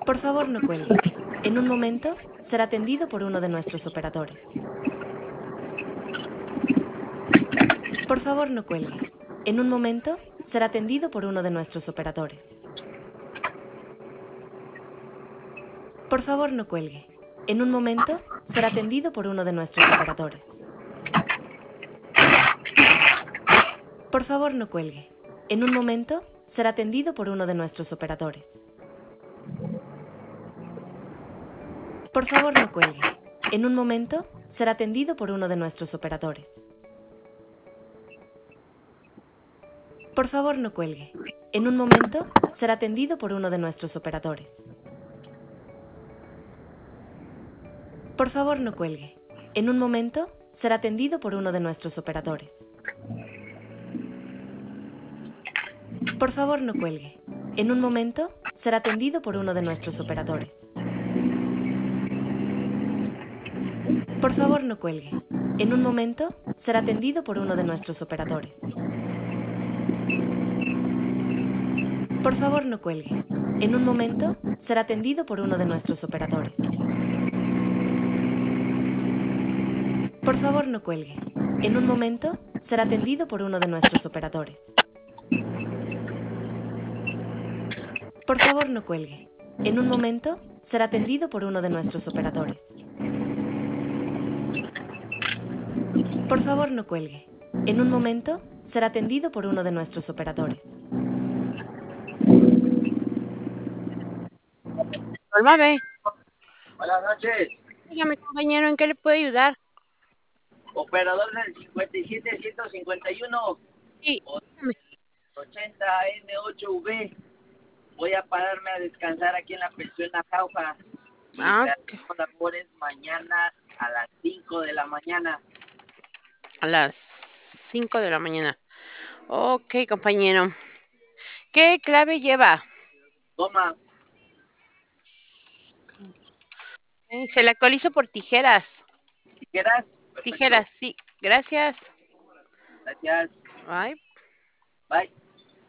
Por favor, no cuelgue. En un momento será atendido por uno de nuestros operadores. Por favor, no cuelgue. En un momento será atendido por uno de nuestros operadores. Por favor, no cuelgue. En un momento será atendido por uno de nuestros operadores. Por favor, no cuelgue. En un momento será atendido por uno de nuestros operadores. Por favor, no cuelgue. En un momento será atendido por uno de nuestros operadores. Por favor, no cuelgue. En un momento será atendido por uno de nuestros operadores. Por favor, no cuelgue. En un momento será atendido por uno de nuestros operadores. Por favor, no cuelgue. En un momento será atendido por uno de nuestros operadores. Por favor, no cuelgue. En un momento será atendido por uno de nuestros operadores. Por favor, no cuelgue. En un momento será atendido por uno de nuestros operadores. Por favor, no cuelgue. En un momento será atendido por uno de nuestros operadores. Por favor, no cuelgue. En un momento será atendido por uno de nuestros operadores. Por favor, no cuelgue. En un momento será atendido por uno de nuestros operadores. Volvame. Buenas noches. Dígame, compañero, ¿en qué le puedo ayudar? Operador del 57151 Sí, dígame. 80N8V. Voy a pararme a descansar aquí en la pensión La Jauja. Y Ok. tenemos labores mañana a las 5 de la mañana. A las 5 de la mañana. Ok, compañero. ¿Qué clave lleva? Toma, Se la actualizo por tijeras. tijeras. Perfecto. Tijeras, sí. Gracias. Gracias. Bye. Bye.